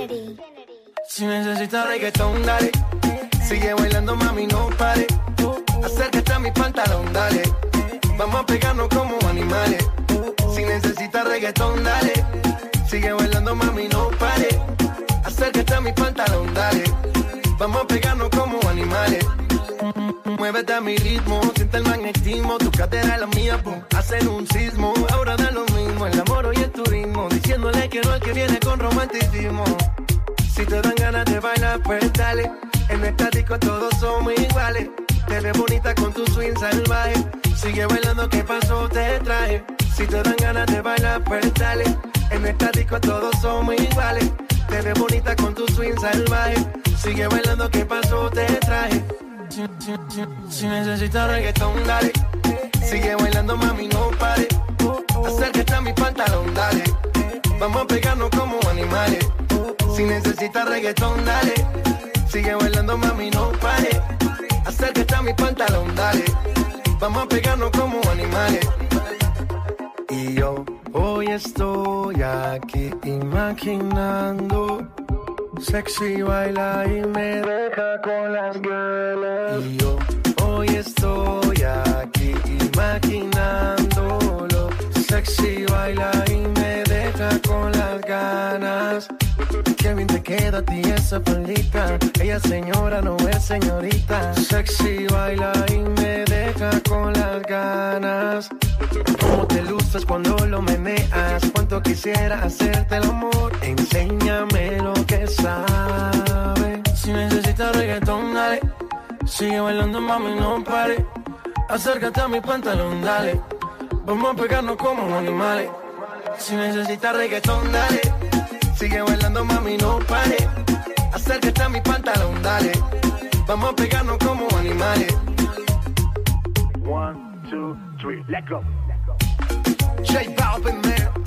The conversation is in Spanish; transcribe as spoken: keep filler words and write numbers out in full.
Si necesitas reggaetón, dale. Sigue bailando, mami, no pare. Acércate a mi pantalón, dale. Vamos a pegarnos como animales. Si necesitas reggaetón, dale. Sigue bailando, mami, no pare. Acércate a mi pantalón, dale. Vamos a pegarnos como animales. Muévete a mi ritmo, siente el magnetismo. Tu cadera es la mía, pum, hacen un sismo. Ahora da lo mismo, el amor y el turismo. Diciéndole que no al que viene con romanticismo. Si te dan ganas de bailar, pues dale. En esta disco todos somos iguales. Te ves bonita con tu swing salvaje. Sigue bailando, ¿qué pasó? Te traje. Si te dan ganas de bailar, pues dale. En esta disco todos somos iguales. Te ves bonita con tu swing salvaje. Sigue bailando, ¿qué pasó? Te traje. Si, si, si, si necesitas reggaetón, dale. Sigue bailando, mami, no pare. Acércate a mi pantalón, dale. Vamos a pegarnos como animales. Si necesitas reggaetón, dale. Sigue bailando, mami, no pare. Acércate a mi pantalón, dale. Vamos a pegarnos como animales. Y yo hoy estoy aquí imaginando. Sexy baila y me deja con las ganas. Y yo hoy estoy aquí imaginándolo. Sexy baila y me deja con las ganas. Qué bien te queda a ti esa faldita. Ella señora no es señorita. Sexy baila y me deja con las ganas. Cómo te luces cuando lo meneas. Cuánto quisiera hacerte el amor. Enséñame lo que sabes. Si necesitas reggaetón, dale. Sigue bailando, mami, no pare. Acércate a mi pantalón, dale. Vamos a pegarnos como animales. Si necesitas reggaetón, dale. Sigue bailando, mami, no pare. Acércate a mi pantalón, dale. Vamos a pegarnos como animales. One, two, three, let go. J Balvin, man.